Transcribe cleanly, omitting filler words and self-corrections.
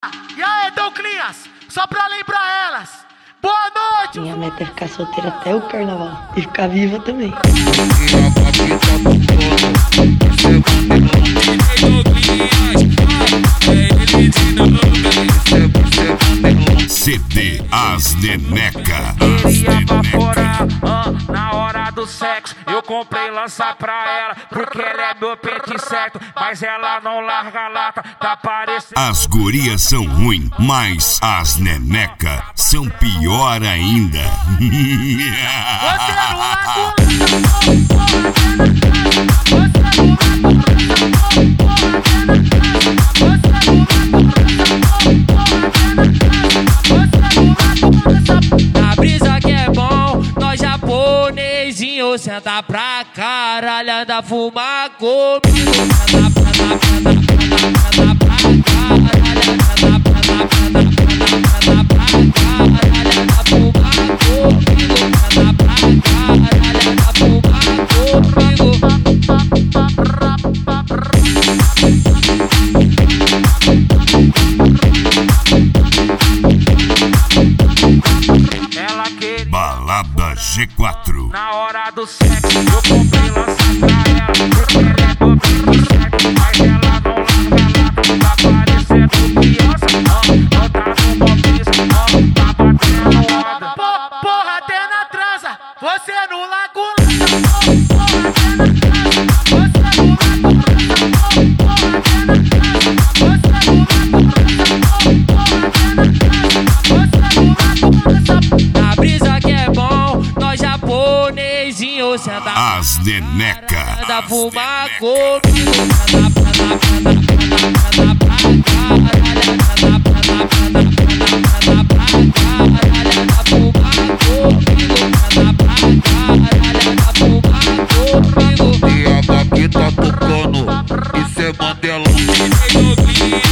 E aí, Douglinhas, só pra lembrar elas, boa noite! Minha meta é ficar solteira até o carnaval e ficar viva também. CD As Neneca. Queria baforar, na hora do sexo. Eu comprei lança pra ela, porque ela é meu pente certo. Mas ela não larga a lata, tá parecendo. As gurias são ruins, mas as neneca são pior ainda. Você não larga Na brisa que é bom, nós japonesinho senta pra caralho, anda fumar comigo. Senta pra caralho, anda pra caralho, anda fumar comigo. Senta pra caralho, anda fumar comigo. ela queria Balada G4. na hora do sexo. Eu comprei lança pra ela, porque ela é meu pente certo. Mas ela não larga a lata, tá parecendo criança. Não tá no bobice, tá batendo onda. Porra, até na transa, você não larga o Na brisa que é bom, nós japonesinho senta As Neneca. anda fumar comigo. Senta pra caralho, anda fumar comigo. Senta pra caralho, anda fumar comigo. E a Baque tá tocando, isso é Mandela.